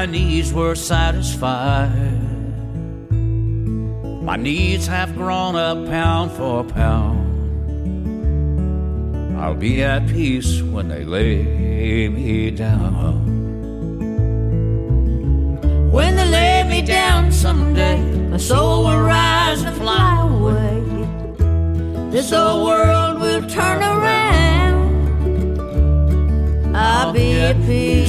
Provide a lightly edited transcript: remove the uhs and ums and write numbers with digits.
needs were satisfied. My needs have grown up pound for pound. I'll be at peace when they lay me down. When they lay me down someday, my soul will rise and fly away. This old world will turn around. I'll be at peace